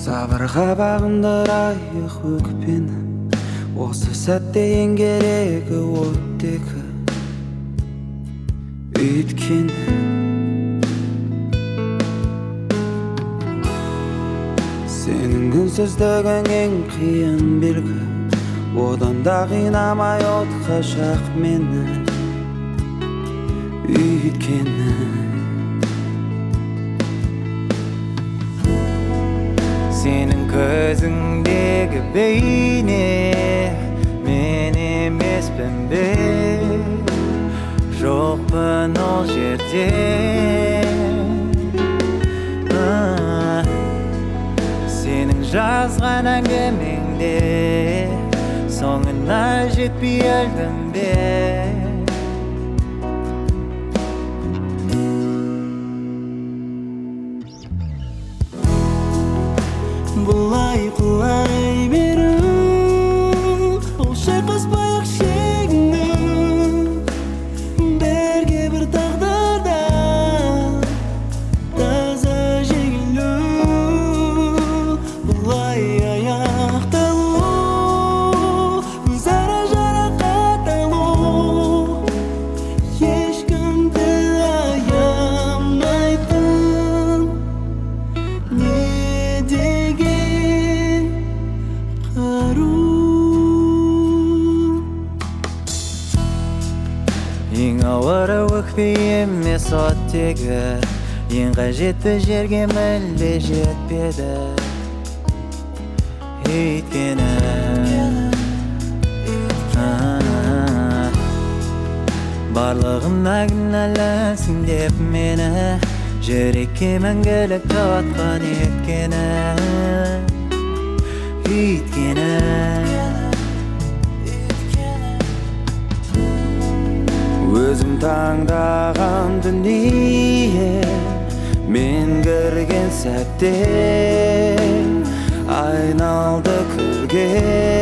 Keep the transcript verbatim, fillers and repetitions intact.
сабырға бағындырайық өкпені, осы сәтте ең керегі оттегі. Өйткені сенің үнсіздігің ең қиын белгі, одан да қинамай отқа жақ мені. Өйткені сенің көзіңдегі бейне мен емеспін бе, жоқпын ол жерде. Сенің жазған әңгімеңде соңына жетпей өлдім бе. Бұлай құлай беру, ол шайқаспай-ақ шегіну, бірге бір тағдырда таза жеңілу. Бұлай аяқталу, өзара жарақат алу, ешкімді аямайтын. Не деген қару? Ең ауыры өкпе емес оттегі, ең қажетті жерге мүлде жетпеді. Өйткені барлығына кінәлісің деп мені, жүрекке мәңгілік тартқан еткені. Өйткені өзім таңдаған дүние, мен кірген сәтте айналды күлге.